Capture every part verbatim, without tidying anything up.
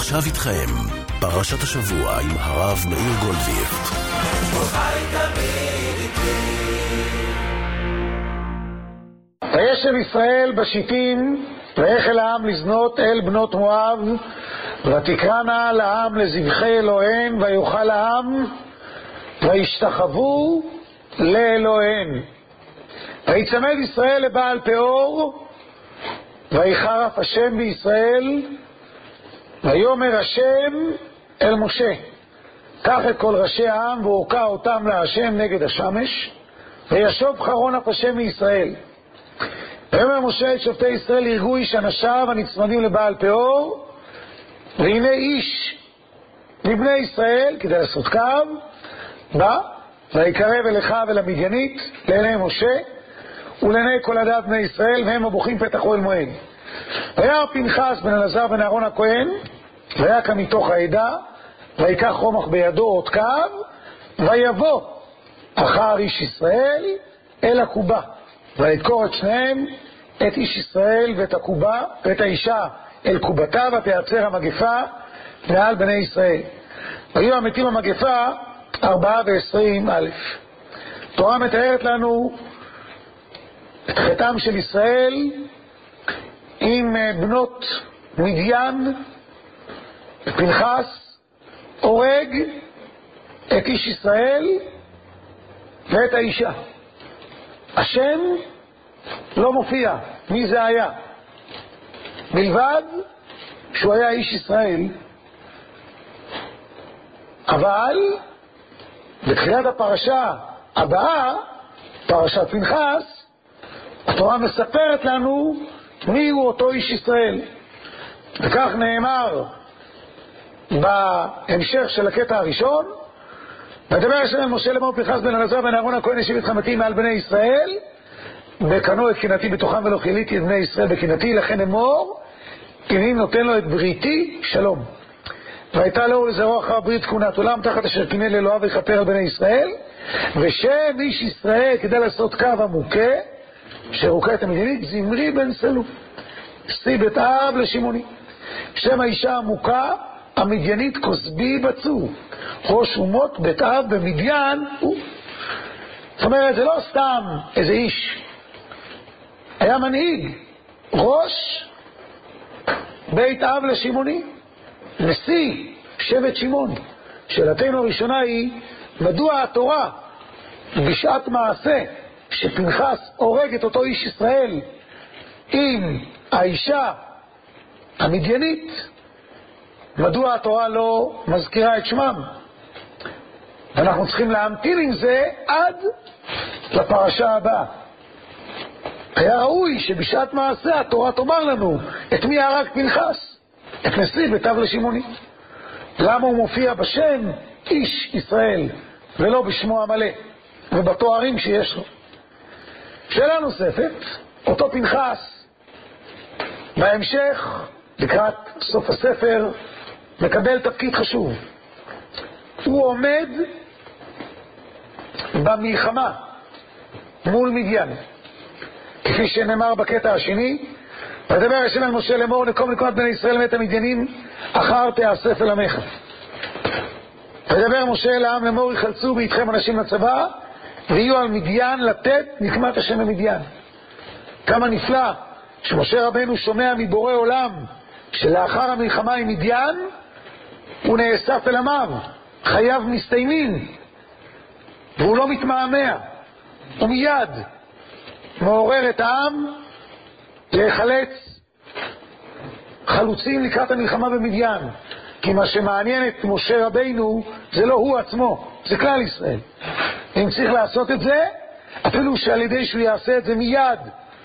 ועכשיו איתכם, פרשת השבוע עם הרב מאיר גולדווירט. וישב ישראל בשיטים, ויחל העם לזנות אל בנות מואב, ותקרנה לעם לזבחי אלוהיהן, ויאכל העם, וישתחוו לאלוהיהן. ויצמד ישראל לבעל פאור, ויחרף השם בישראל, ויאמר השם אל משה, קח את כל ראשי העם והוקע אותם להשם נגד השמש, וישוב חרון אף השם מישראל. ויאמר משה את שופטי ישראל, ירגו איש אנשיו הנצמדים לבעל פאור, והנה איש מבני ישראל, כדי לעשות קו, בא ויקרב אל אחיו אל המדיינית לעיני משה ולעיני כל עדת בני ישראל, והם הבוכים פתח אוהל מועד. וירא פנחס בן אלעזר בן אהרון הכהן, ויקם מתוך העדה, ויקח רומח בידו עוד קו, ויבוא אחר איש ישראל אל הקובה, וידקור את שניהם, את איש ישראל ואת הקובה ואת האישה אל קובתה, ותיעצר המגפה מעל בני ישראל. ויהיו המתים המגפה ארבעה ועשרים אלף. תורה מתארת לנו את חטאם של ישראל עם בנות מדיין. פנחס הורג את איש ישראל ואת האישה. השם לא מופיע מי זה היה, מלבד שהוא היה איש ישראל. אבל בתחילת הפרשה הבאה, פרשת פנחס, התורה מספרת לנו מי הוא אותו איש ישראל. וכך נאמר בהמשך של הקטע הראשון, ודבר השם אל משה לאמור, פנחס בן אלעזר בן אהרון הכהן ישיב את חמתי מעל בני ישראל, וקנו את קנאתי בתוכם ולא כיליתי את בני ישראל בקנאתי, לכן אמור אני נותן לו את בריתי שלום. והייתה לו לזרוע אחר ברית כהונת עולם, תחת אשר קינא לאלוהיו ויכפר על בני ישראל, ושם איש ישראל כדי לעשות קו המוכה שרוקה את המדיינית, זמרי בן סלוף, שיא בית אב לשמעוני. שם האישה המוכה המדיינית כוסבי בצור, ראש אומות בית אב במדיין הוא. זאת אומרת, זה לא סתם איזה איש, היה מנהיג, ראש בית אב לשמעוני, נשיא שבט שמעון. שאלתנו הראשונה היא, מדוע התורה בשעת מעשה שפנחס הורג את אותו איש ישראל עם האישה המדיינית, מדוע התורה לא מזכירה את שמם? ואנחנו צריכים להמתין עם זה עד לפרשה הבאה. היה ראוי שבשעת מעשה התורה תאמר לנו את מי הרג פנחס, את נשיא בית אב לשמעוני. למה הוא מופיע בשם איש ישראל ולא בשמו המלא ובתוארים שיש לו? שאלה נוספת, אותו פנחס בהמשך לקראת סוף הספר מקבל תפקיד חשוב. הוא עומד במלחמה מול מדיין, כפי שנאמר בקטע השני, ודבר השם אל משה לאמור, נקום לקראת בני ישראל מאת המדיינים אחר תאסף אל עמך. ודבר משה אל העם לאמור, יחלצו ואיתכם אנשים לצבא ויהיו על מדיין לתת נקמת השם למדיין. כמה נפלא שמשה רבנו שומע מבורא עולם שלאחר המלחמה עם מדיין הוא נאסף אל עמיו, חייו מסתיימים, והוא לא מתמהמה, הוא מיד מעורר את העם להיחלץ חלוצים לקראת המלחמה במדיין. כי מה שמעניין את משה רבינו זה לא הוא עצמו, זה כלל ישראל. אם צריך לעשות את זה, אפילו שעל ידי שהוא יעשה את זה מיד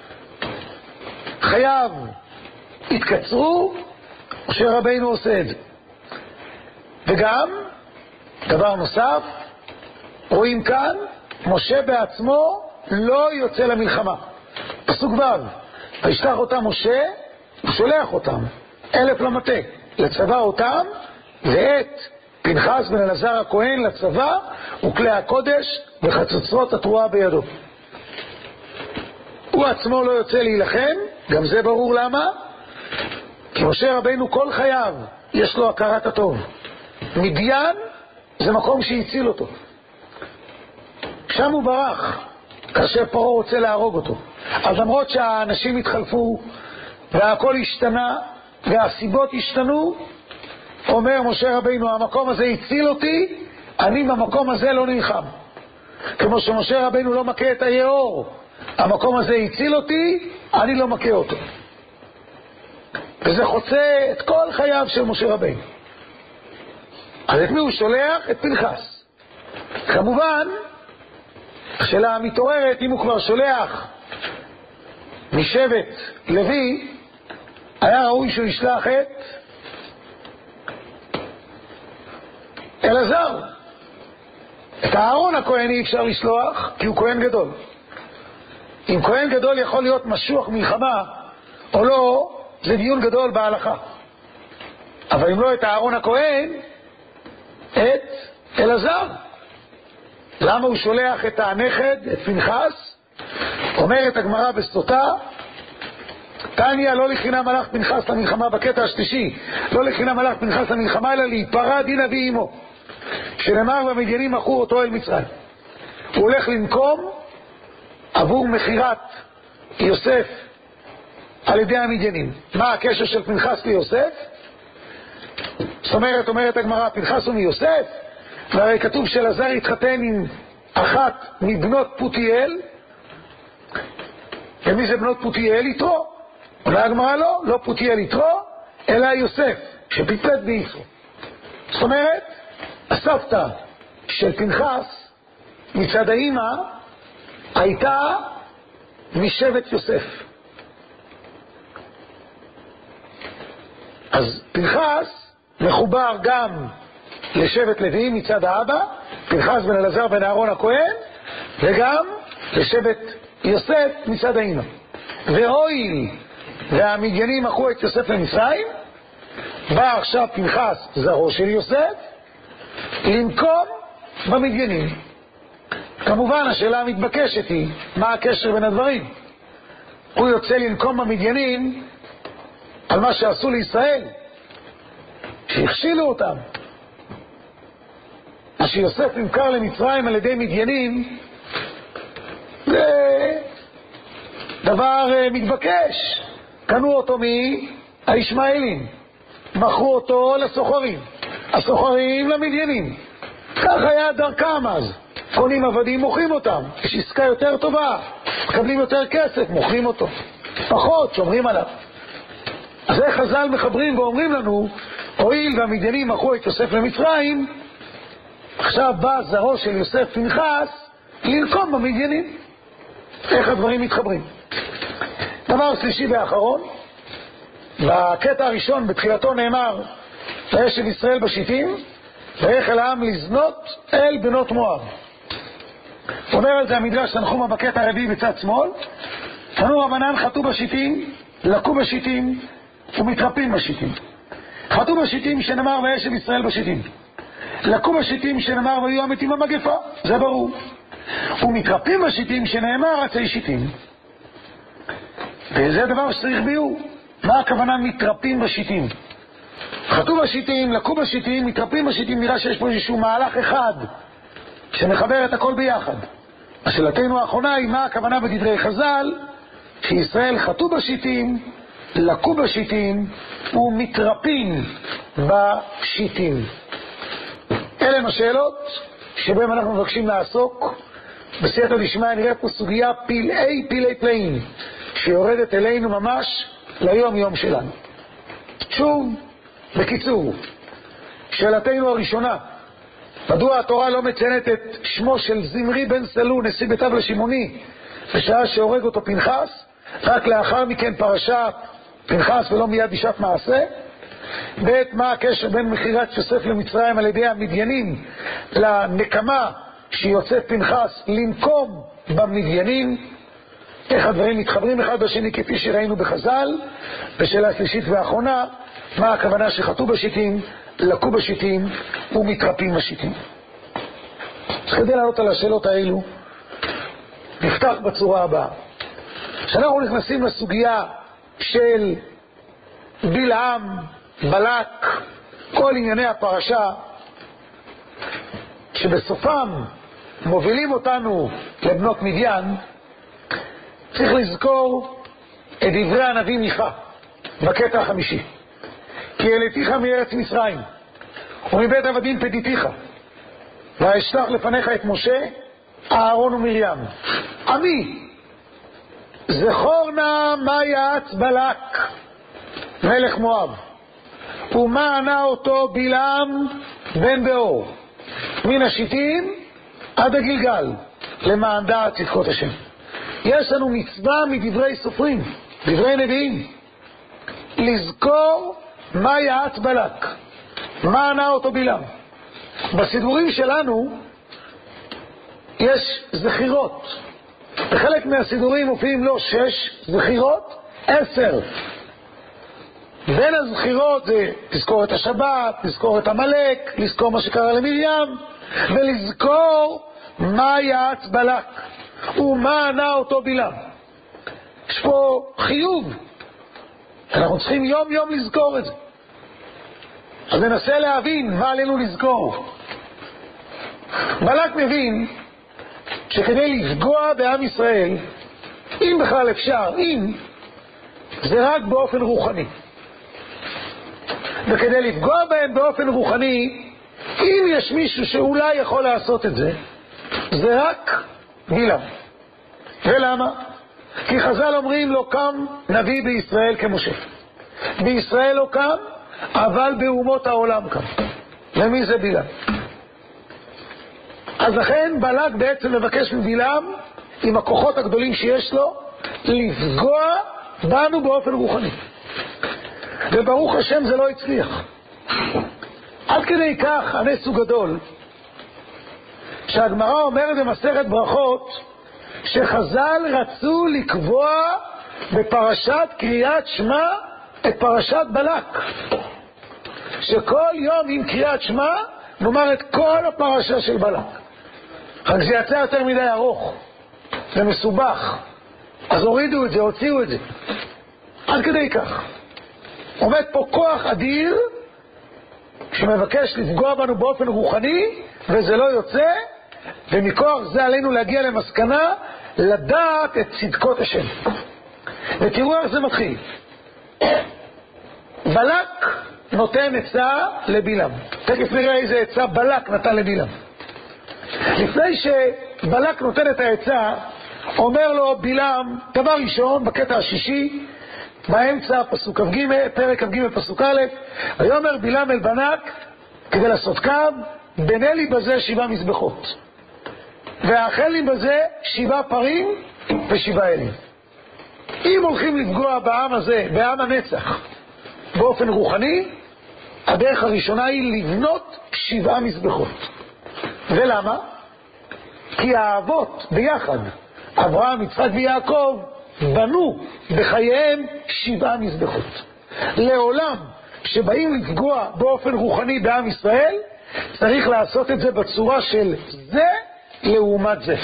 חייו התקצרו, משה רבינו עושה את זה. וגם דבר נוסף, רואים כאן משה בעצמו לא יוצא למלחמה. פסוק ו', וישלח אותם משה, הוא שולח אותם אלף למטה לצבא אותם, ואת פנחס בן אלעזר הכהן לצבא וכלי הקודש וחצוצרות התרועה בידו. הוא עצמו לא יוצא להילחם, גם זה ברור למה, כי משה רבינו כל חייו יש לו הכרת הטוב. מדיין זה מקום שהציל אותו. שם הוא ברח, כאשר פרעה רוצה להרוג אותו. אז למרות שהאנשים התחלפו, והכל השתנה, והסיבות השתנו, אומר משה רבינו, המקום הזה הציל אותי, אני במקום הזה לא נלחם. כמו שמשה רבינו לא מכה את היאור, המקום הזה הציל אותי, אני לא מכה אותו. וזה חוצה את כל חייו של משה רבינו. אז את מי הוא שולח? את פנחס. כמובן, השאלה המתעוררת, אם הוא כבר שולח משבט לוי, היה ראוי שהוא ישלח את אלעזר. את אהרון הכהן אי אפשר לשלוח, כי הוא כהן גדול. אם כהן גדול יכול להיות משוח מלחמה או לא, זה דיון גדול בהלכה. אבל אם לא את אהרון הכהן, את אלעזר. למה הוא שולח את הנכד, את פנחס? אומרת הגמרא בסוטה, תניא, לא לחינם הלך פנחס למלחמה, בקטע השלישי, לא לחינם הלך פנחס למלחמה, אלא להיפרע דין אבי אמו, שנאמר במדיינים מכרו אותו אל מצרים. הוא הולך לנקום עבור מחירת יוסף על ידי המדיינים. מה הקשר של פנחס ליוסף? זאת אומרת, אומרת הגמרא, פנחס הוא מיוסף, והרי כתוב שאלעזר התחתן עם אחת מבנות פותיאל. ומי זה בנות פותיאל? יתרו. אולי הגמרא לא, לא פותיאל יתרו, אלא יוסף, שפיצט ביצרו. זאת אומרת, הסבתא של פנחס מצד האמא הייתה משבט יוסף. אז פנחס מחובר גם לשבט לוי מצד האבא, פנחס בן אלעזר בן אהרון הכהן, וגם לשבט יוסף מצד האמא. והואיל והמדיינים מכרו את יוסף למצרים, בא עכשיו פנחס זרעו של יוסף לנקום במדיינים. כמובן השאלה המתבקשת היא, מה הקשר בין הדברים? הוא יוצא לנקום במדיינים על מה שעשו לישראל, שהכשילו אותם. מה שיוסף נמכר למצרים על ידי מדיינים זה דבר מתבקש. קנו אותו מהישמעאלים, מכרו אותו לסוחרים, הסוחרים למדיינים. כך היה דרכם אז, קונים עבדים, מוכרים אותם, יש עסקה יותר טובה, מקבלים יותר כסף, מוכרים אותו, פחות שומרים עליו. אז זה חז"ל מחברים ואומרים לנו, הואיל והמדיינים מכרו את יוסף למצרים, עכשיו בא זרעו של יוסף פנחס לנקום במדיינים. איך הדברים מתחברים? דבר שלישי ואחרון, בקטע הראשון בתחילתו נאמר, וישב ישראל בשיטים, ויחל העם לזנות אל בנות מואב. אומר על זה המדרש תנחומא בקטע הרביעי בצד שמאל, תנו רבנן חטאו בשיטים, לקו בשיטים ומתרפים בשיטים. חטאו בשיטים שנאמר וישב ישראל בשיטים, לקו בשיטים שנאמר ויהיו המתים במגפה, זה ברור. ומתרפים בשיטים שנאמר עצי שיטים. וזה דבר שצריך ביור. מה הכוונה מתרפים בשיטים? חטאו בשיטים, לקו בשיטים, מתרפים בשיטים, נראה שיש פה איזשהו מהלך אחד שמחבר את הכל ביחד. השאלתנו האחרונה היא מה הכוונה בדברי חז"ל שישראל חטאו בשיטים, לקו בשיטים ומתרפים בשיטים. אלה הם השאלות שבהם אנחנו מבקשים לעסוק. בסייעתא דשמיא נראה פה סוגיה פלאי פלאי פלאים שיורדת אלינו ממש ליום יום שלנו. שוב, בקיצור, שאלתנו הראשונה, מדוע התורה לא מציינת את שמו של זמרי בן סלו, נשיא בית אב לשמעוני, בשעה שהורג אותו פנחס, רק לאחר מכן פרשה פנחס ולא מיד בשעת מעשה? בעת מה הקשר בין מכירת יוסף למצרים על ידי המדיינים לנקמה שיוצאת פנחס לנקום במדיינים? איך הדברים מתחברים אחד בשני כפי שראינו בחז"ל? בשאלה שלישית ואחרונה, מה הכוונה שחטאו בשיטים, לקו בשיטים ומתרפים בשיטים? אז כדי לענות על השאלות האלו, נפתח בצורה הבאה. כשאנחנו נכנסים לסוגיה של בלעם, בלק כל ענייני הפרשה שבסופם מובילים אותנו לבנות מדיין, צריך לזכור את דברי הנביא מיכה בקטע החמישי. כי העליתיך מארץ מצרים ומבית עבדים פדיתיך, ואשלח לפניך את משה, אהרון ומרים. עמי, זכור נא מה יעץ בלק מלך מואב, ומה ענה אותו בלעם בן באור, מן השיטים עד הגלגל, למען דעת צדקות השם. יש לנו מצווה מדברי סופרים, דברי נביאים, לזכור מה יעץ בלק, מה ענה אותו בלעם. בסידורים שלנו יש זכירות, בחלק מהסידורים מופיעים לו שש זכירות, עשר. בין הזכירות זה לזכור את השבת, לזכור את המלאק, לזכור מה שקרה למרים, ולזכור מה יעץ בלק ומה ענה אותו בלעם. יש פה חיוב, אנחנו צריכים יום יום לזכור את זה. אז ננסה להבין מה עלינו לזכור. בלק מבין שכדי לפגוע בעם ישראל, אם בכלל אפשר, אם, זה רק באופן רוחני. וכדי לפגוע בהם באופן רוחני, אם יש מישהו שאולי יכול לעשות את זה, זה רק בלעם. ולמה? כי חז"ל אומרים לא קם נביא בישראל כמשה. בישראל לא קם, אבל באומות העולם קם. למי זה בלעם? אז לכן בלק בעצם מבקש מבלעם, עם הכוחות הגדולים שיש לו, לפגוע בנו באופן רוחני. וברוך השם זה לא הצליח. עד כדי כך הנס הוא גדול, שהגמרא אומרת במסכת ברכות, שחז"ל רצו לקבוע בפרשת קריאת שמע את פרשת בלק. שכל יום עם קריאת שמע נאמר את כל הפרשה של בלק. רק זה יצא יותר מדי ארוך, זה מסובך, אז הורידו את זה, הוציאו את זה. עד כדי כך עומד פה כוח אדיר שמבקש לפגוע בנו באופן רוחני, וזה לא יוצא, ומכוח זה עלינו להגיע למסקנה לדעת את צדקות השם. ותראו איך זה מתחיל. בלק נותן עצה לבלעם. תכף נראה איזה עצה בלק נתן לבלעם. לפני שבלק נותן את העצה, אומר לו בלעם, דבר ראשון בקטע השישי באמצע פסוק כ"ג, פרק כ"ג פסוק א', ויאמר בלעם אל בלק כדי לעשות קו, בנה לי בזה שבעה מזבחות, ואאכל לי בזה שבעה פרים ושבעה אלים. אם הולכים לפגוע בעם הזה, בעם הנצח, באופן רוחני, הדרך הראשונה היא לבנות שבעה מזבחות. ולמה? כי האבות ביחד, אברהם, יצחק ויעקב, בנו בחייהם שבעה מזבחות. לעולם שבאים לפגוע באופן רוחני בעם ישראל, צריך לעשות את זה בצורה של זה לעומת זה.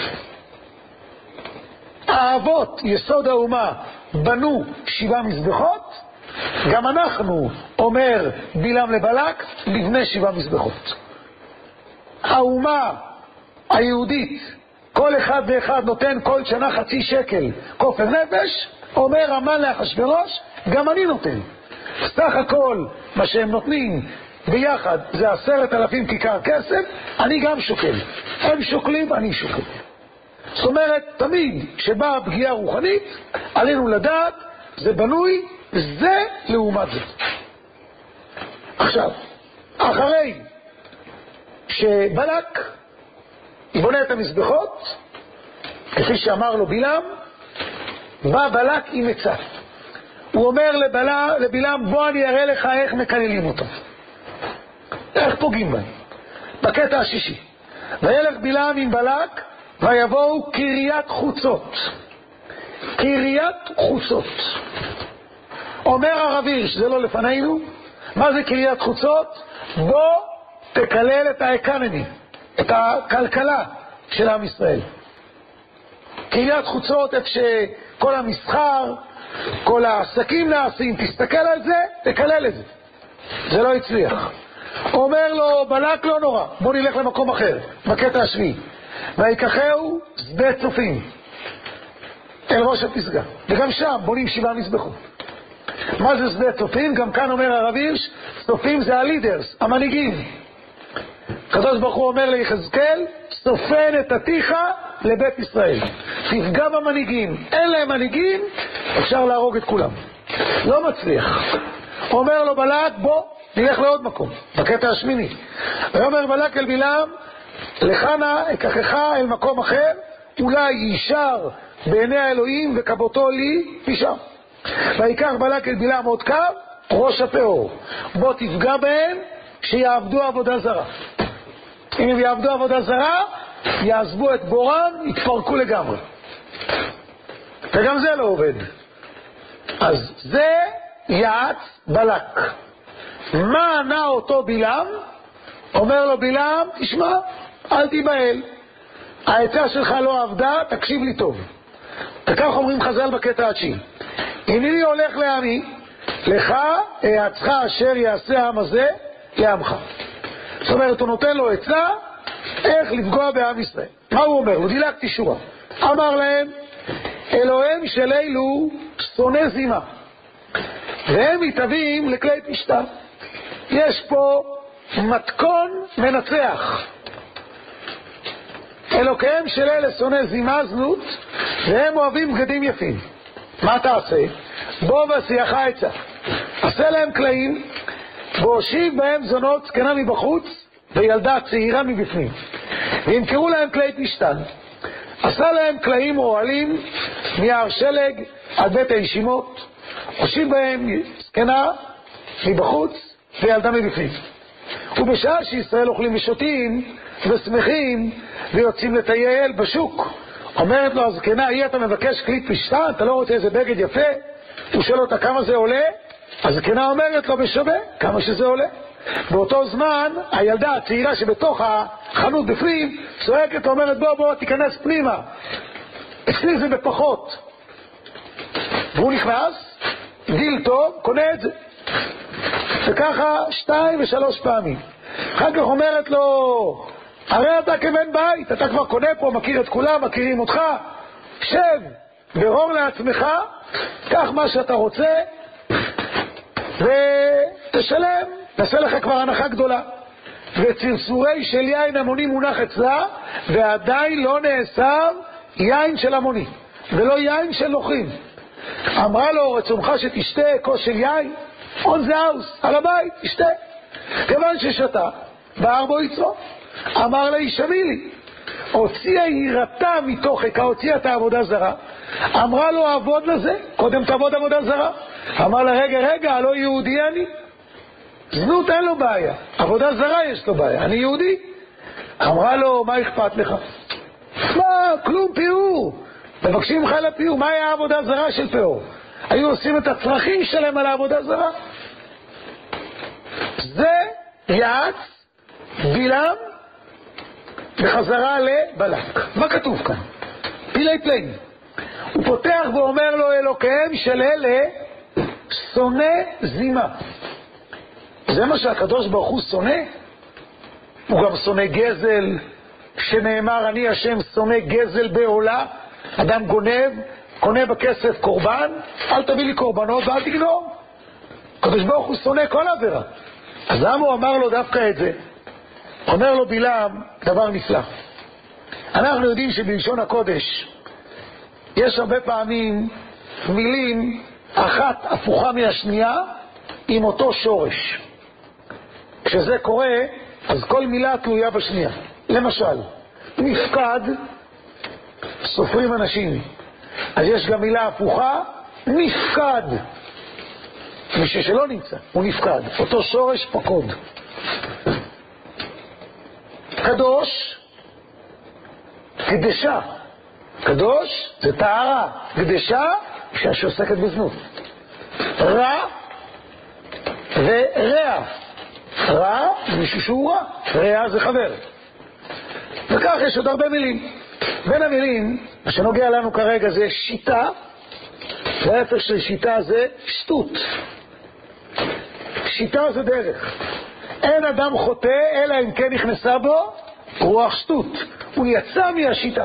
האבות, יסוד האומה, בנו שבעה מזבחות, גם אנחנו, אומר בלעם לבלק, נבנה שבעה מזבחות. האומה היהודית, כל אחד ואחד נותן כל שנה חצי שקל כופר נפש, אומר המן לאחשוורוש, גם אני נותן. סך הכל מה שהם נותנים ביחד זה עשרת אלפים כיכר כסף, אני גם שוקל. הם שוקלים, אני שוקל. זאת אומרת, תמיד שבאה פגיעה רוחנית, עלינו לדעת, זה בנוי, זה לעומת זה. עכשיו, אחרי שבלק בונה את המזבחות, כפי שאמר לו בלעם, בא בלק עם עצה. הוא אומר לבלה, לבלעם, בוא אני אראה לך איך מקללים אותו, איך פוגעים בהם. בקטע השישי, וילך בלעם עם בלק ויבואו קריית חוצות. קריית חוצות, אומר הרב הירש, זה לא לפנינו, מה זה קריית חוצות? בוא תקלל את האקונומי, את הכלכלה של עם ישראל. קריית חוצות, איפה שכל המסחר, כל העסקים נעשים, תסתכל על זה, תקלל את זה. זה לא הצליח. אומר לו בלק לא נורא, בוא נלך למקום אחר, בקטע השביעי. ויקחהו שדה צופים אל ראש הפסגה, וגם שם בונים שבעה מזבחים. מה זה שדה צופים? גם כאן אומר הרב הירש, צופים זה הלידרס, המנהיגים. הקדוש ברוך הוא אומר ליחזקאל, צופן את עתיך לבית ישראל, תפגע במנהיגים. אין להם מנהיגים, אפשר להרוג את כולם, לא מצליח. אומר לו בלק, בוא נלך לעוד מקום, בקטע השמיני. ואומר בלק אל בלעם, לך נא אקחך אל מקום אחר, אולי יישר בעיני האלוהים וקבותו לי משם. ויקח בלק אל בלעם עוד קו, ראש הפאור, בוא תפגע בהם שיעבדו עבודה זרה. אם הם יעבדו עבודה זרה, יעזבו את בורם, יתפרקו לגמרי. וגם זה לא עובד. אז זה יעץ בלק. מה ענה אותו בלעם? אומר לו בלעם, תשמע, אל תיבהל, העצה שלך לא עבדה, תקשיב לי טוב. וכך אומרים חז"ל בקטע התשיעי, הנני הולך לעמי, לך העצך אשר יעשה העם הזה לעמך. זאת אומרת, הוא נותן לו עצה איך לפגוע בעם ישראל. מה הוא אומר? הוא דילגתי שורה. אמר להם, אלוהים של אלו שונא זימה, והם מתאבים לכלי פשטה. יש פה מתכון מנצח. אלוקיהם של אלה שונא זימה, זנות, והם אוהבים בגדים יפים. מה תעשה? בוא ועשייך עצה, עשה להם קלעים, והושיב בהם זונות זקנה מבחוץ וילדה צעירה מבפנים, וימכרו להם כלי פשטן. עשה להם קלעים אוהלים מיער שלג עד בית הישימות, הושיב בהם זקנה מבחוץ וילדה מבפנים. ובשעה שישראל אוכלים ושותים ושמחים ויוצאים לטייל בשוק, אומרת לו הזקנה, אי אתה מבקש כלי פשטן, אתה לא רוצה איזה בגד יפה? הוא שואל אותה כמה זה עולה, הזקנה אומרת לו בשווה כמה שזה עולה. באותו זמן הילדה הצעירה שבתוך החנות בפנים צועקת, אומרת בוא בוא תיכנס פנימה, אצלי זה בפחות. והוא נכנס, גיל טוב, קונה את זה, וככה שתיים ושלוש פעמים. אחר כך אומרת לו, הרי אתה כבן בית, אתה כבר קונה פה, מכיר את כולם, מכירים אותך, שב ורור לעצמך, קח מה שאתה רוצה ותשלם, נעשה לך כבר הנחה גדולה. וצרצורי של יין המוני מונח אצלה, ועדיין לא נאסר יין של המוני ולא יין של נוחים. אמרה לו, רצונך שתשתה כוס של יין? on the house, על הבית, תשתה. כיוון ששתה, בער בו יצרו. אמר לה, ישמי לי. הוציאה יראתה מתוכך, הוציאה את העבודה זרה. אמרה לו, עבוד לזה, קודם תעבוד עבודה זרה. אמר לה, רגע, רגע, לא יהודי אני? זנות אין לו בעיה, עבודה זרה יש לו בעיה, אני יהודי. אמרה לו, מה אכפת לך? מה, כלום, פיור. מבקשים לך לפיור, מה היה העבודה זרה של פיור? היו עושים את הצרכים שלהם על העבודה זרה. זה יעץ בלעם בחזרה לבלק. מה כתוב כאן? פילי פלאים. הוא פותח ואומר לו, אלוקיהם של אלה שונא זימה. זה מה שהקדוש ברוך הוא שונא? הוא גם שונא גזל, שנאמר אני השם שונא גזל בעולה. אדם גונב, קונה בכסף קורבן, אל תביא לי קורבנות ואל תגנוב. הקדוש ברוך הוא שונא כל עבירה. אז למה הוא אמר לו דווקא את זה? אומר לו בלעם דבר נפלא. אנחנו יודעים שבלשון הקודש יש הרבה פעמים מילים אחת הפוכה מהשנייה עם אותו שורש. כשזה קורה, אז כל מילה תלויה בשנייה. למשל, נפקד, סופרים אנשים. אז יש גם מילה הפוכה, נפקד. מי שלא נמצא, הוא נפקד. אותו שורש פקוד. קדוש, קדשה. קדוש זה טהרה. קדשה, שעוסקת בזנות. רע ורע. רע זה מישהו שהוא רע, רע זה חבר. וכך יש עוד הרבה מילים. בין המילים, מה שנוגע לנו כרגע זה שיטה, וההפך של שיטה זה שטות. שיטה זה דרך. אין אדם חוטא, אלא אם כן נכנסה בו רוח שטות. הוא יצא מהשיטה.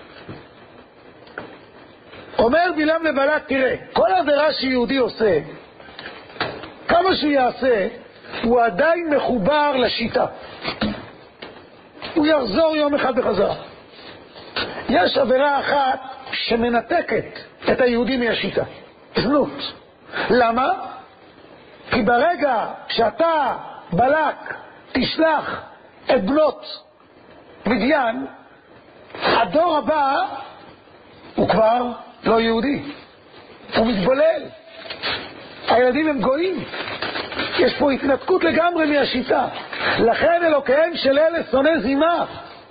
אומר בלעם לבלק, תראה, כל עבירה שיהודי עושה, כמה שהוא יעשה, הוא עדיין מחובר לשיטה. הוא יחזור יום אחד בחזרה. יש עבירה אחת שמנתקת את היהודי מהשיטה. זנות. למה? כי ברגע שאתה, בלק, תשלח את בנות מדיין, הדור הבא הוא כבר לא יהודי. הוא מתבולל. הילדים הם גויים. יש פה התנתקות לגמרי מהשיטה. לכן אלוקיהם של אלה שונא זימה.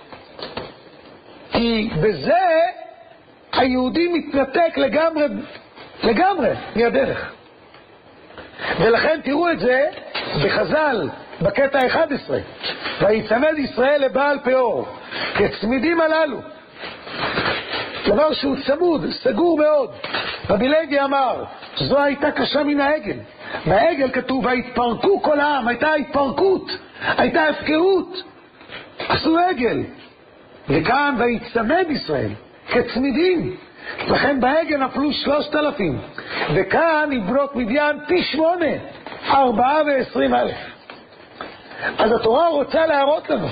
כי בזה היהודי מתנתק לגמרי, לגמרי מהדרך. ולכן תראו את זה בחז"ל, בקטע אחד עשרה. ויצמד ישראל לבעל פאור, כצמידים הללו. דבר שהוא צמוד, סגור מאוד. רבי לוי אמר, זו הייתה קשה מן העגל. בעגל כתוב, והתפרקו כל העם, הייתה התפרקות, הייתה הפקרות. עשו עגל. וכאן ויצמד ישראל, כצמידים. לכן בעגל נפלו שלושת אלפים. וכאן יבנות מדיין פי שמונה, ארבעה ועשרים אלף. אז התורה רוצה להראות לנו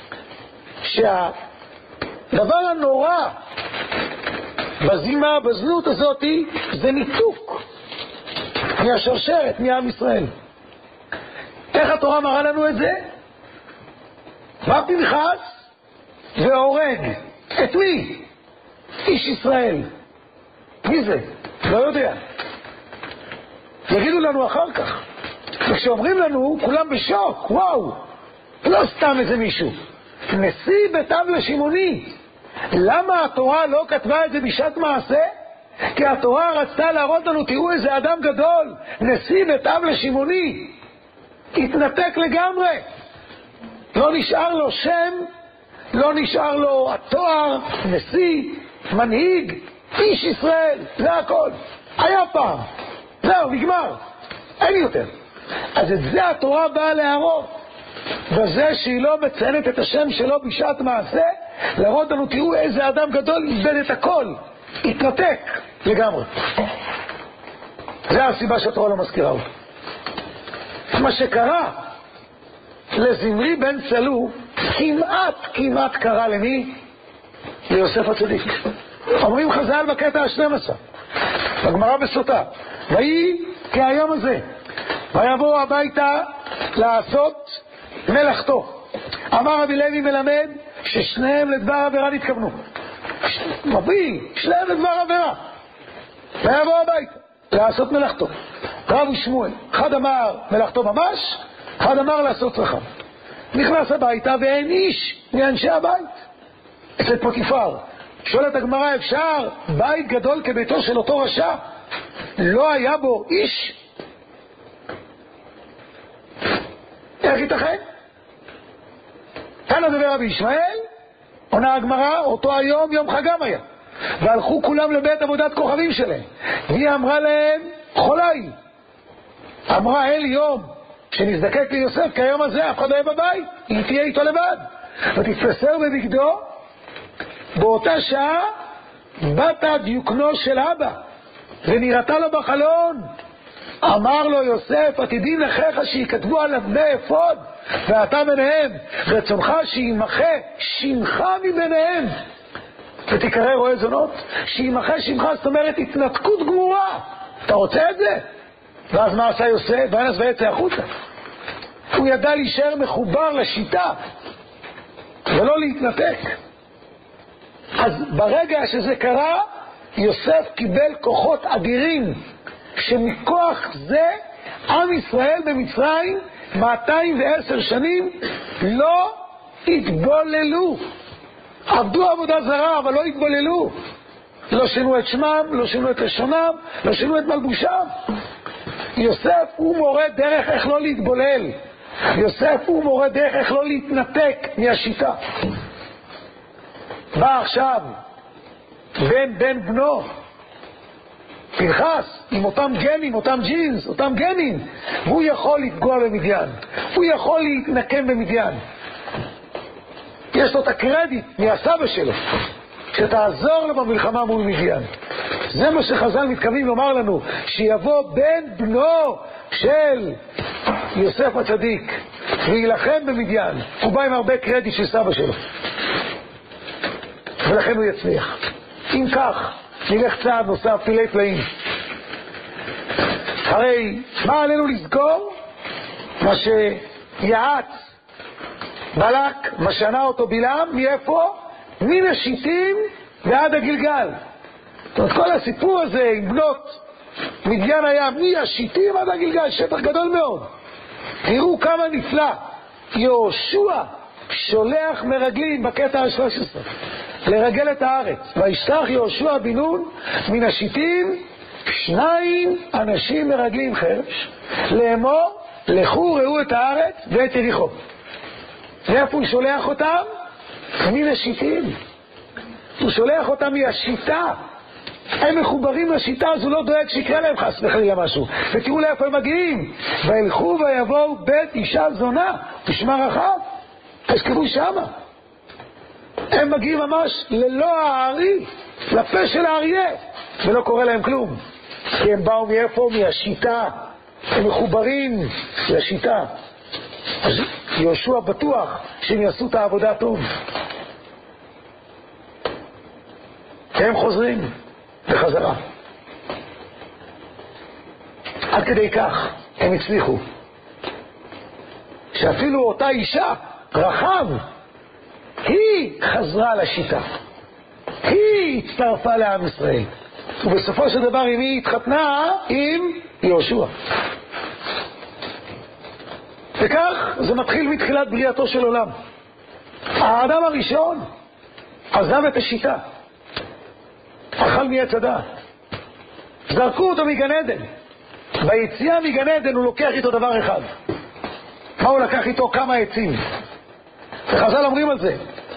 שהדבר הנורא בזימה, בזנות הזאת, זה ניתוק מהשרשרת, מעם ישראל. איך התורה מראה לנו את זה? בא פנחס והורג. את מי? איש ישראל. מי זה? לא יודע. יגידו לנו אחר כך. וכשאומרים לנו, כולם בשוק. וואו, לא סתם איזה מישהו. נשיא בית אב שמעוני. למה התורה לא כתבה את זה בשעת מעשה? כי התורה רצתה להראות לנו, תראו איזה אדם גדול, נשיא בית אב שמעוני. התנתק לגמרי. לא נשאר לו שם, לא נשאר לו התואר, נשיא, מנהיג, איש ישראל, זה הכל. היה פעם. זהו, נגמר. אין יותר. אז את זה התורה באה להראות. בזה שהיא לא מציינת את השם שלו בשעת מעשה, להראות לנו, תראו איזה אדם גדול איבד את הכל. התנתק לגמרי. זה הסיבה שהתורה לא מזכירה אותו. מה שקרה לזמרי בן צלו, כמעט כמעט קרה למי? ליוסף הצדיק. אומרים חז"ל בקטע ה-שנים עשר, בגמרא בסוטה, ויהי כהיום הזה, ויבואו הביתה לעשות מלאכתו. אמר רבי לוי מלמד ששניהם לדבר עבירה נתכוונו. מביא, שניהם לדבר עבירה. ויבואו הביתה לעשות מלאכתו. רב ושמואל, אחד אמר מלאכתו ממש, אחד אמר לעשות צרכיו. נכנס הביתה ואין איש מאנשי הבית. אצל פוטיפר. שואלת הגמרא, אפשר בית גדול כביתו של אותו רשע? לא היה בו איש? איך ייתכן? כאן הדבר רבי ישמעאל, עונה הגמרא, אותו היום יום חגם היה. והלכו כולם לבית עבודת כוכבים שלהם. והיא אמרה להם, חולה היא. אמרה אל יום שנזדקק ליוסף, כי היום הזה אף אחד לא יהיה בבית, היא תהיה איתו לבד. ותתפסר בבגדו. באותה שעה בת דיוקנו של אבא ונראתה לו בחלון. אמר לו יוסף, עתידים לכך שיכתבו על אבני אפוד ואתה ביניהם, רצונך שימחה שמך מביניהם ותקרא רואה זונות. שימחה שמך, זאת אומרת התנתקות גמורה. אתה רוצה את זה? ואז מה עשה יוסף? וינס ויצא החוצה. הוא ידע להישאר מחובר לשיטה ולא להתנתק. אז ברגע שזה קרה, יוסף קיבל כוחות אדירים, שמכוח זה עם ישראל במצרים מאתיים ועשר שנים לא התבוללו. עבדו עבודה זרה, אבל לא התבוללו. לא שינו את שמם, לא שינו את לשונם, לא שינו את מלבושם. יוסף הוא מורה דרך איך לא להתבולל. יוסף הוא מורה דרך איך לא להתנתק מהשיטה. בא עכשיו בן בן בנו פנחס, עם אותם גנים, אותם ג'ינס, אותם גנים, והוא יכול לפגוע במדיין, הוא יכול להתנקם במדיין. יש לו את הקרדיט מהסבא שלו, שתעזור לו במלחמה מול מדיין. זה מה שחז"ל מתכוונים לומר לנו, שיבוא בן בנו של יוסף הצדיק, וילחם במדיין. הוא בא עם הרבה קרדיט של סבא שלו, ולכן הוא יצליח. אם כך, נלך צעד נוסף, פילי פלאים. הרי מה עלינו לזכור? מה שיעץ בלק, מה שנה אותו בלעם, מאיפה? מן השיטים ועד הגלגל. זאת אומרת, כל הסיפור הזה עם בנות מדיין היה מהשיטים עד הגלגל, שטח גדול מאוד. תראו כמה נפלא. יהושע שולח מרגלים בקטע ה-שלוש עשרה לרגל את הארץ. וישלח יהושע בן נון מן השיטים שניים אנשים מרגלים חרש לאמור, לכו ראו את הארץ ואת יריחו. ואיפה הוא שולח אותם? מן השיטים. הוא שולח אותם מהשיטה. הם מחוברים לשיטה, אז הוא לא דואג שיקרה להם חס וחלילה משהו. ותראו לאיפה הם מגיעים. וילכו ויבואו בית אישה זונה ושמה רחב. תשכבו שמה. הם מגיעים ממש ללא הארי, לפה של האריה, ולא קורה להם כלום. כי הם באו מאיפה? מהשיטה. הם מחוברים לשיטה. אז יהושע בטוח שהם יעשו את העבודה טוב. הם חוזרים בחזרה. עד כדי כך הם הצליחו, שאפילו אותה אישה, רחב, היא חזרה לשיטה. היא הצטרפה לעם ישראל. ובסופו של דבר היא התחתנה עם יהושע. וכך זה מתחיל מתחילת בריאתו של עולם. האדם הראשון עזב את השיטה, אכל מעץ הדעת, זרקו אותו מגן עדן. ביציאה מגן עדן הוא לוקח איתו דבר אחד. מה הוא לקח איתו? כמה עצים. וחז"ל אומרים על זה,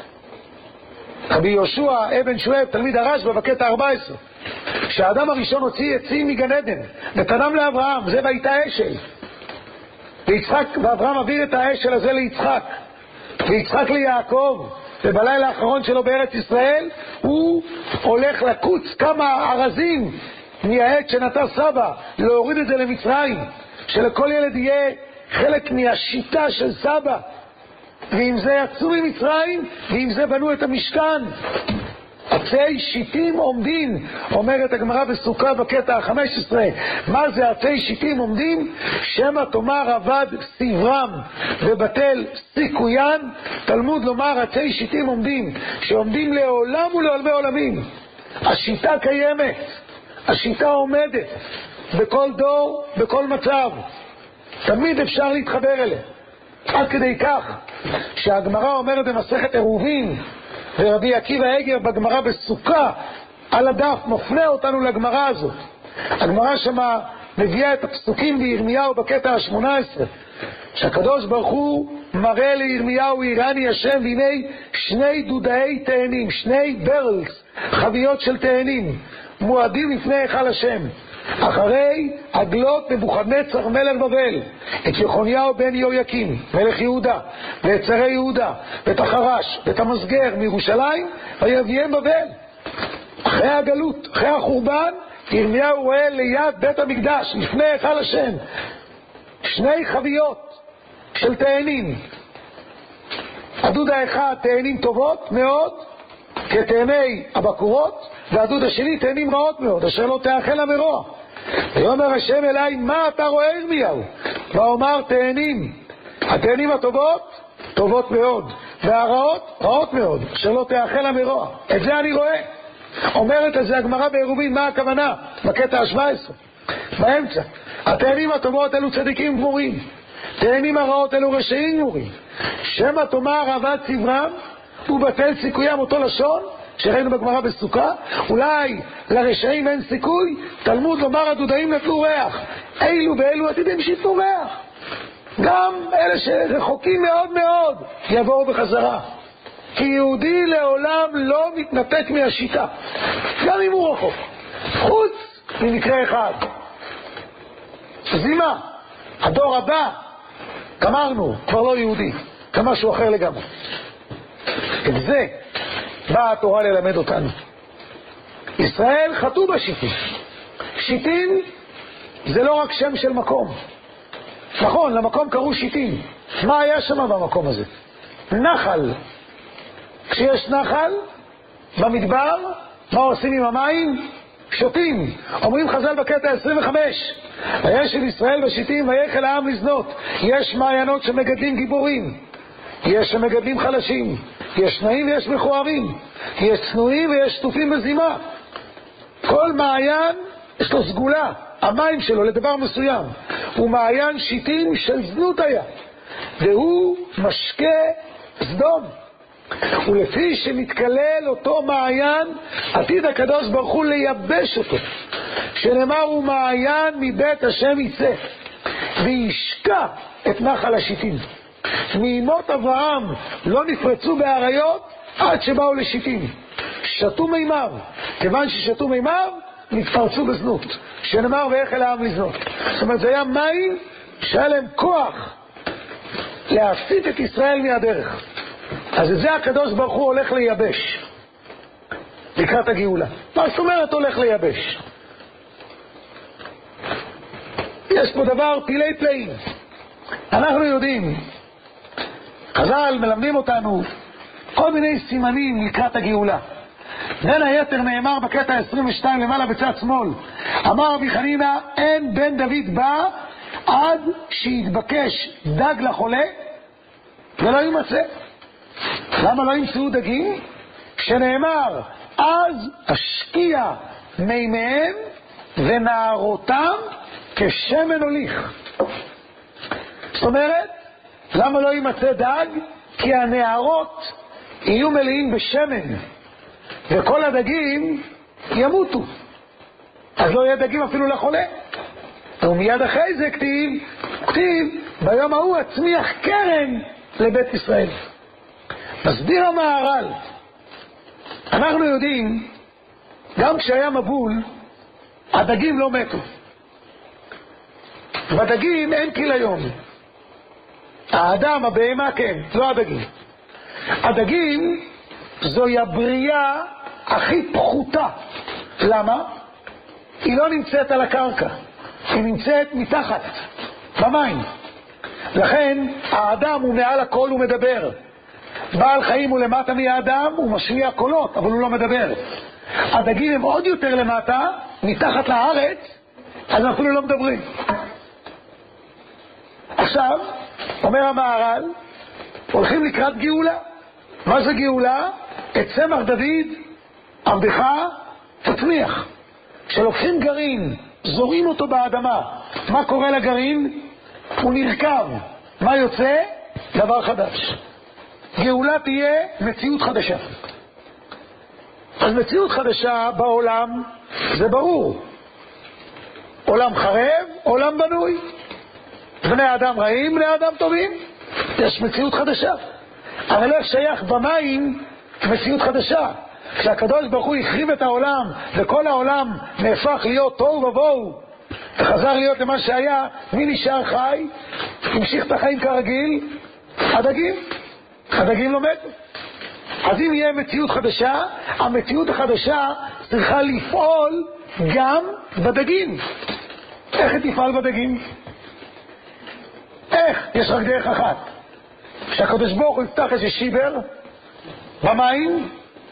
רבי יהושע אבן שואב תלמיד הרשב"א בקטע ארבע עשרה, שהאדם הראשון הוציא עצים מגן עדן ונתנם לאברהם, זה והייתה אשל, ויצחק, ואברהם העביר את האשל הזה ליצחק, ויצחק ליעקב, ובלילה האחרון שלו בארץ ישראל הוא הולך לקוץ כמה ארזים מהעץ שנטע סבא, להוריד את זה למצרים, שלכל ילד יהיה חלק מהשיטה של סבא. ועם זה יצאו ממצרים, ועם זה בנו את המשכן. עצי שיטים עומדים, אומרת הגמרא בסוכה בקטע ה-חמש עשרה. מה זה עצי שיטים עומדים? שמא תאמר עבד סברם ובטל סיכוין. תלמוד לומר עצי שיטים עומדים, שעומדים לעולם ולעולמי עולמים. השיטה קיימת, השיטה עומדת בכל דור, בכל מצב. תמיד אפשר להתחבר אליה. עד כדי כך שהגמרא אומרת במסכת עירובין, ורבי עקיבא אגר בגמרא בסוכה על הדף מפנה אותנו לגמרא הזאת. הגמרא שמה מביאה את הפסוקים בירמיהו בקטע ה-שמונה עשרה, שהקדוש ברוך הוא מראה לירמיהו, יראני השם והנה שני דודאי תאנים, שני ברלס, חביות של תאנים מועדים לפני היכל השם, אחרי עגלות נבוכדנצר מלך בבל, את יחוניהו בן יהויקים מלך יהודה, ואת שרי יהודה, ואת החרש ואת המסגר מירושלים, ויביאם בבל. אחרי הגלות, אחרי החורבן, ירמיהו רואה ליד בית המקדש לפני היכל השם שני חביות של תאנים. הדוד האחד תאנים טובות מאוד כתאני הבקורות, והדוד השני תאנים רעות מאוד אשר לא תאכל המרוע. ויאמר השם אליי, מה אתה רואה ירמיהו? ואומר תאנים, התאנים הטובות טובות מאוד, והרעות רעות מאוד אשר לא תאכל המרוע. את זה אני רואה. אומרת על זה הגמרא בעירובין, מה הכוונה? בקטע ה-שבע עשרה באמצע, התאנים הטובות אלו צדיקים גמורים, תאנים הרעות אלו רשעים גמורים. שמא תאמר עבד סברם ובטל סיכויים, אותו לשון שראינו בגמרא בסוכה. אולי לרשעים אין סיכוי? תלמוד לומר הדודאים נטלו ריח, אילו ואילו עתידים שיתנו ריח. גם אלה שרחוקים מאוד מאוד יבואו בחזרה, כי יהודי לעולם לא מתנתק מהשיטה, גם אם הוא רחוק. חוץ ממקרה אחד. זימה, הדור הבא, גמרנו, כבר לא יהודי, כמשהו אחר לגמרי. את זה באה התורה ללמד אותנו. ישראל חטאו בשיטים. שיטים זה לא רק שם של מקום. נכון, למקום קראו שיטים. מה היה שם במקום הזה? נחל. כשיש נחל במדבר, מה עושים עם המים? שותים. אומרים חז"ל בקטע עשרים וחמש, וישב ישראל בשיטים ויחל העם לזנות. יש מעיינות שמגדלים גיבורים, יש שמגדלים חלשים, יש שנאים ויש מכוערים, יש צנועים ויש שטופים בזימה. כל מעיין יש לו סגולה, המים שלו לדבר מסוים. הוא מעיין שיטים של זנות היה, והוא משקה סדום. ולפי שמתקלל אותו מעיין, עתיד הקדוש ברוך הוא לייבש אותו, שנאמר הוא מעיין מבית השם יצא, וישקע את נחל השיטים. מימות אברהם לא נפרצו באריות עד שבאו לשיטים, שתו מימיו. כיוון ששתו מימיו נתפרצו בזנות, שנאמר ויחל העם לזנות. זאת אומרת, זה היה מים שהיה להם כוח להפסיט את ישראל מהדרך. אז את זה הקדוש ברוך הוא הולך לייבש לקראת הגאולה. מה זאת אומרת הולך לייבש? יש פה דבר פילי פלאים. אנחנו יודעים, חז"ל מלמדים אותנו כל מיני סימנים לקראת הגאולה. בין היתר נאמר בקטע עשרים ושתיים למעלה בצד שמאל, אמר רבי חנינא, אין בן דוד בא עד שיתבקש דג לחולה ולא יימצא. למה לא ימצאו דגים? שנאמר אז אשקיע מימיהם ונערותם כשמן הוליך. זאת אומרת, למה לא יימצא דג? כי הנערות יהיו מלאים בשמן וכל הדגים ימותו, אז לא יהיה דגים אפילו לחולה. ומיד אחרי זה כתיב, כתיב ביום ההוא הצמיח קרן לבית ישראל. מסביר המהר"ל, אנחנו יודעים, גם כשהיה מבול, הדגים לא מתו. בדגים אין כיליון. האדם, הבהמה כן, לא הדגים. הדגים זוהי הבריאה הכי פחותה. למה? היא לא נמצאת על הקרקע, היא נמצאת מתחת, במים. לכן האדם הוא מעל הכל, הוא מדבר. בעל חיים הוא למטה מהאדם, הוא משמיע קולות, אבל הוא לא מדבר. הדגים הם עוד יותר למטה, מתחת לארץ, אז אנחנו לא מדברים. עכשיו, אומר המהר"ל, הולכים לקראת גאולה. מה זה גאולה? את צמח דוד, עבדך, תצמיח. כשלוקחים גרעין, זורים אותו באדמה, מה קורה לגרעין? הוא נרקב. מה יוצא? דבר חדש. גאולה תהיה מציאות חדשה. אז מציאות חדשה בעולם זה ברור. עולם חרב, עולם בנוי. בני אדם רעים, בני אדם טובים. יש מציאות חדשה. אבל לא שייך במים מציאות חדשה. כשהקדוש ברוך הוא החריב את העולם וכל העולם נהפך להיות תוהו ובוהו וחזר להיות למה שהיה, מי נשאר חי? המשיך את החיים כרגיל? הדגים. הדגים לא מתו. אז אם יהיה מציאות חדשה, המציאות החדשה צריכה לפעול גם בדגים. איך היא תפעל בדגים? איך? יש רק דרך אחת. שהקדוש ברוך הוא יפתח איזה שיבר במים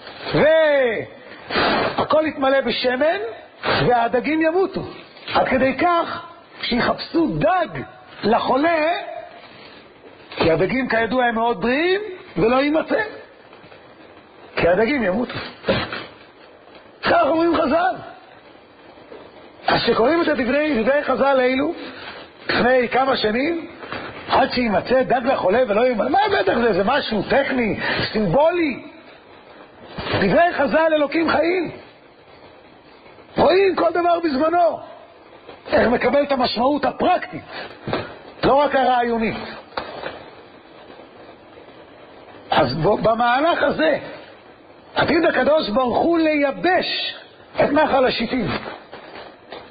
והכל יתמלא בשמן והדגים ימותו. עד כדי כך שיחפשו דג לחולה, כי הדגים כידוע הם מאוד בריאים ולא יימצא, כי הדגים ימותו. כך אומרים חז"ל. אז שקוראים את הדברי דברי חז"ל האלו לפני כמה שנים, עד שימצא דג לחולה ולא יימצא, מה בטח זה? זה משהו טכני, סימבולי. דברי חז"ל אלוקים חיים, רואים כל דבר בזמנו, איך מקבל את המשמעות הפרקטית, לא רק הרעיונית. אז במהלך הזה עתיד הקדוש ברוך הוא לייבש את נחל השיטים.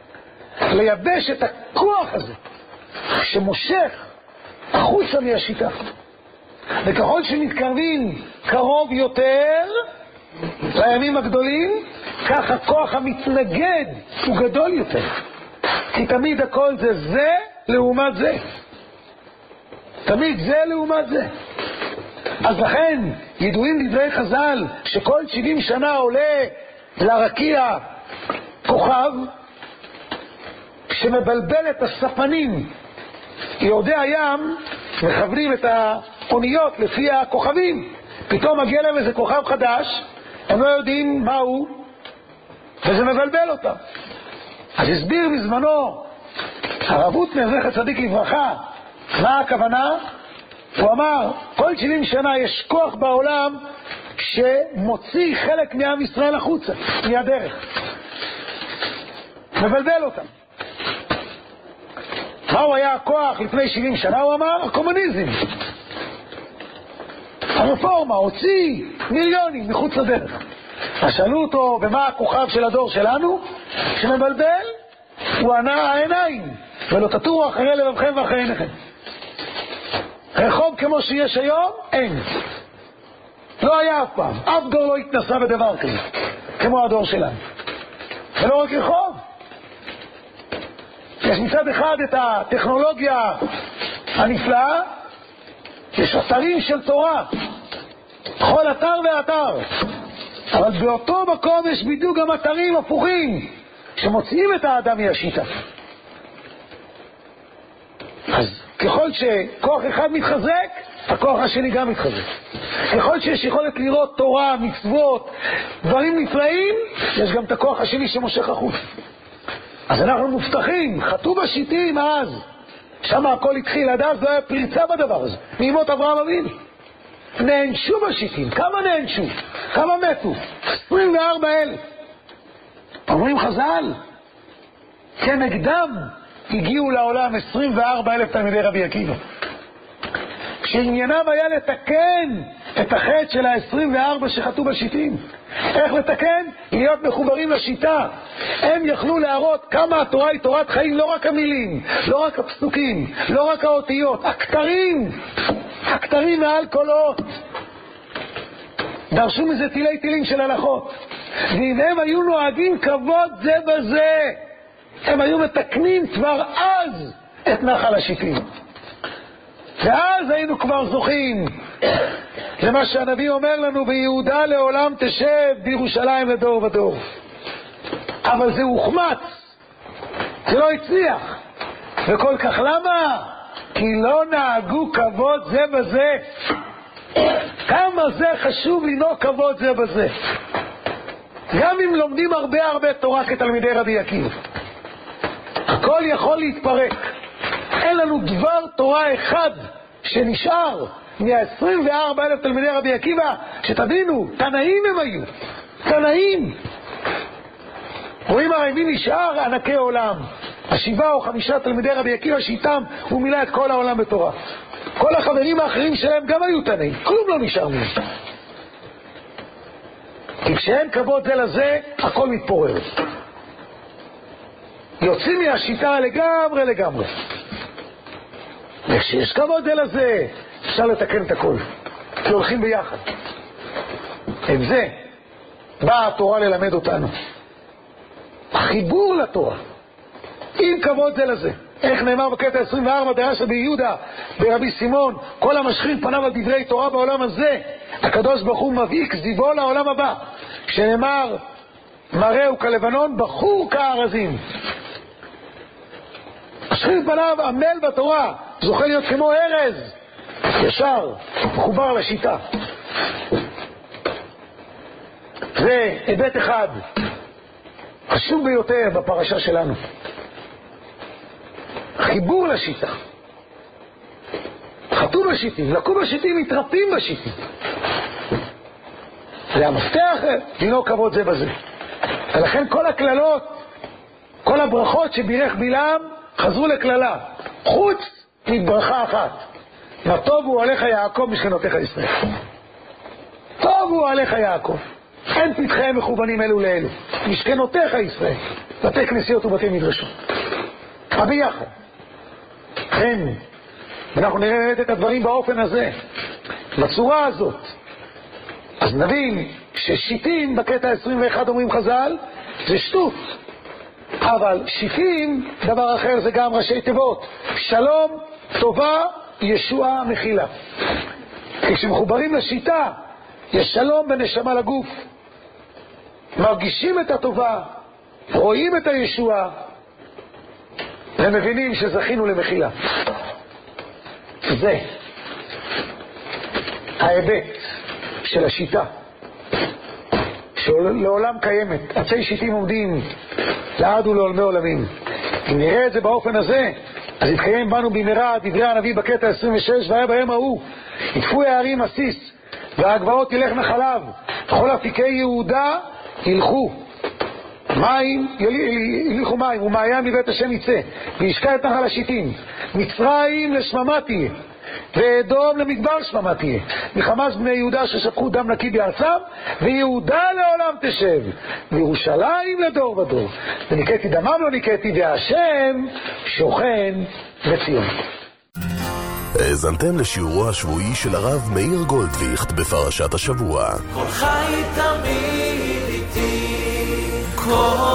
לייבש את הכוח הזה שמושך החוצה מהשיטה. וככל שמתקרבים קרוב יותר לימים הגדולים, כך הכוח המתנגד הוא גדול יותר. כי תמיד הכל זה זה לעומת זה. תמיד זה לעומת זה. אז לכן ידועים דברי חז"ל שכל שבעים שנה עולה לרקיע כוכב שמבלבל את הספנים. יורדי הים מכוונים את האוניות לפי הכוכבים. פתאום מגיע להם איזה כוכב חדש, הם לא יודעים מהו, וזה מבלבל אותם. אז הסביר בזמנו הרב הוטנר זכר צדיק לברכה מה הכוונה. הוא אמר, כל שבעים שנה יש כוח בעולם שמוציא חלק מעם ישראל החוצה מהדרך, מבלבל אותם. מהו היה הכוח לפני שבעים שנה? הוא אמר, הקומוניזם, הרפורמה, הוציא מיליונים מחוץ לדרך. אז שאלו אותו, במה הכוכב של הדור שלנו שמבלבל? הוא ענה, העיניים, ולא תטורו אחרי לבבכם ואחרי עיניכם. רחוב כמו שיש היום, אין. לא היה אף פעם, אף דור לא התנסה בדבר כזה כמו הדור שלנו. ולא רק רחוב, יש מצד אחד את הטכנולוגיה הנפלאה, יש אתרים של תורה, בכל אתר ואתר, אבל באותו מקום יש בדיוק גם אתרים הפוכים שמוציאים את האדם מהשיטה. אז ככל שכוח אחד מתחזק, הכוח השני גם מתחזק. ככל שיש יכולת לראות תורה, מצוות, דברים נפלאים, יש גם את הכוח השני שמושך החוץ. אז אנחנו מובטחים, חטאו בשיטים אז, שם הכל התחיל, עד אז לא היה פריצה בדבר הזה, מימות אברהם אבינו. נענשו בשיטים, כמה נענשו? כמה מתו? עשרים וארבעה אלף. אומרים חז"ל, כנגדם הגיעו לעולם עשרים וארבעה אלף תלמידי רבי עקיבא. כשענייניו היה לתקן את החטא של ה-עשרים וארבע שחטאו בשיטים. איך לתקן? להיות מחוברים לשיטה. הם יכלו להראות כמה התורה היא תורת חיים, לא רק המילים, לא רק הפסוקים, לא רק האותיות, הכתרים, הכתרים מעל כל אות. דרשו מזה תילי תילים של הלכות. ואם הם היו נוהגים כבוד זה בזה, הם היו מתקנים כבר אז את נחל השיטים. ואז היינו כבר זוכים למה שהנביא אומר לנו, ביהודה לעולם תשב, בירושלים לדור ודור. אבל זה הוחמץ, זה לא הצליח. וכל כך למה? כי לא נהגו כבוד זה בזה. כמה זה חשוב לנהוג כבוד זה בזה, גם אם לומדים הרבה הרבה תורה כתלמידי רבי עקיבא. הכל יכול להתפרק. אין לנו דבר תורה אחד שנשאר מה-עשרים וארבעה אלף תלמידי רבי עקיבא, שתבינו, תנאים הם היו, תנאים. רואים הרי מי נשאר? ענקי עולם, השבעה או חמישה תלמידי רבי עקיבא שאיתם הוא מילא את כל העולם בתורה. כל החברים האחרים שלהם גם היו תנאים, כלום לא נשאר מהם. כי כשאין כבוד זה לזה, הכל מתפורר. יוצאים מהשיטה לגמרי לגמרי. וכשיש כבוד זה לזה, אפשר לתקן את הכל, כי הולכים ביחד. את זה באה התורה ללמד אותנו, החיבור לתורה עם כבוד זה לזה. איך נאמר בקטע עשרים וארבע, דרש רבי יהודה ברבי סימון, כל המשחיר פניו על דברי תורה בעולם הזה, הקדוש ברוך הוא מביא כזיבו לעולם הבא. שנאמר מראהו כלבנון, בחור כארזים. משחיר פניו עמל בתורה, זוכה להיות כמו ארז, ישר, מחובר לשיטה. זה היבט אחד חשוב ביותר בפרשה שלנו, חיבור לשיטה. חטאו בשיטים, לקו בשיטים, מתרפים בשיטים. זה המפתח לנהוג כבוד זה בזה. ולכן כל הכללות, כל הברכות שבירך בלעם חזרו לכללה, חוץ מברכה אחת: מה טובו עליך יעקב משכנותיך ישראל. טובו עליך יעקב, אין פתחיהם מכוונים אלו לאלו, משכנותיך ישראל, בתי כנסיות ובתי מדרשות. הביחד. כן, אנחנו נראה את הדברים באופן הזה, בצורה הזאת. אז נבין ששיטים בקטע עשרים ואחת אומרים חז"ל זה שטות, אבל שיטים דבר אחר, זה גם ראשי תיבות: שלום, טובה, ישועה, מחילה. כשמחוברים לשיטה יש שלום בנשמה לגוף, מרגישים את הטובה, רואים את הישועה ומבינים שזכינו למחילה. זה ההיבט של השיטה שלעולם קיימת. עצי שיטים עומדים לעד ולעולמי עולמים. אם נראה את זה באופן הזה, אז יתקיים בנו במהרה דברי הנביא בקטע עשרים ושש: והיה בהם ההוא יטפו הערים עסיס והגבעות תלכנה חלב, וכל אפיקי יהודה ילכו מים, ילכו מים, ומעיין מבית השם יצא, וישקע את נחל השיטים. מצרים לשממה תהיה, ואדום למדבר שממה תהיה, מחמס בני יהודה ששפכו דם נקי בארצם, ויהודה לעולם תשב, וירושלים לדור ודור. וניקאתי דמם לא ניקאתי, והשם שוכן בציון. האזנתם לשיעורו השבועי של הרב מאיר גולדוויכט בפרשת השבוע. כל חי תמיד איתי, כל